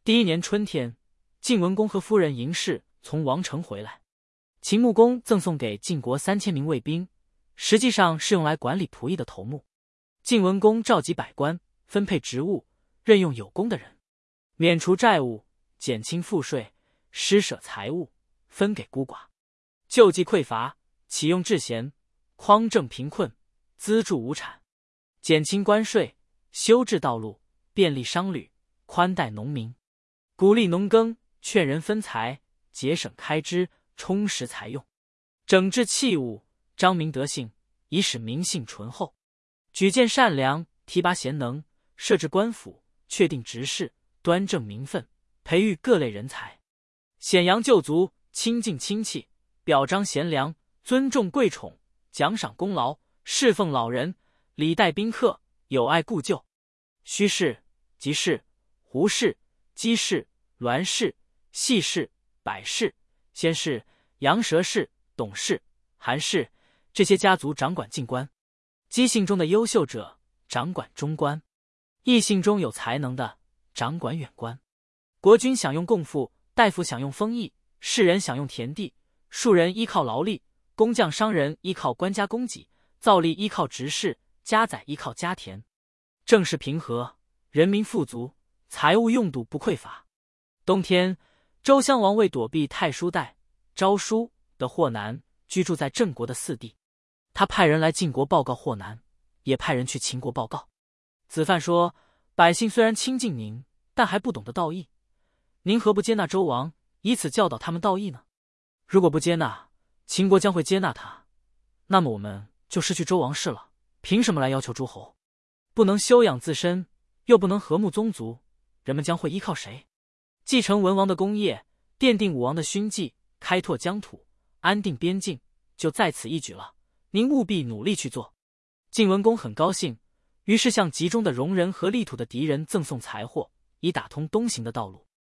第1年春天，晋文公和夫人嬴氏从王城回来，秦穆公赠送给晋国3000名卫兵，实际上是用来管理仆役的头目。晋文公召集百官，分配职务，任用有功的人，免除债务，减轻赋税，施舍财物，分给孤寡，救济匮乏，启用治贤，匡正贫困，资助无产，减轻关税，修治道路，便利商旅，宽待农民，鼓励农耕，劝人分财，节省开支，充实财用，整治器物，彰明德性，以使民性淳厚，举荐善良，提拔贤能，设置官府，确定职事，端正民愤，培育各类人才，显扬旧族，亲近亲戚，表彰贤良，尊重贵宠，奖赏功劳，侍奉老人，礼待宾客，友爱故旧。虚氏、吉氏、胡氏、姬氏、栾氏、细氏、百氏、先氏、杨蛇氏、董氏、韩氏，这些家族掌管近官，姬姓中的优秀者掌管中官，异姓中有才能的掌管远官。国君享用贡赋，大夫享用封邑，士人享用田地，庶人依靠劳力，工匠商人依靠官家供给，造吏依靠执事，家宰依靠家田。政事平和，人民富足，财物用度不匮乏。冬天，周襄王为躲避太叔代、昭叔的祸难，居住在郑国的4地。他派人来晋国报告祸难，也派人去秦国报告。子范说：百姓虽然亲近您，但还不懂得道义，您何不接纳周王，以此教导他们道义呢？如果不接纳，秦国将会接纳他，那么我们就失去周王室了。凭什么来要求诸侯？不能修养自身，又不能和睦宗族，人们将会依靠谁？继承文王的功业，奠定武王的勋绩，开拓疆土，安定边境，就在此一举了。您务必努力去做。晋文公很高兴，于是向集中的戎人和力土的敌人赠送财货，以打通东行的道路。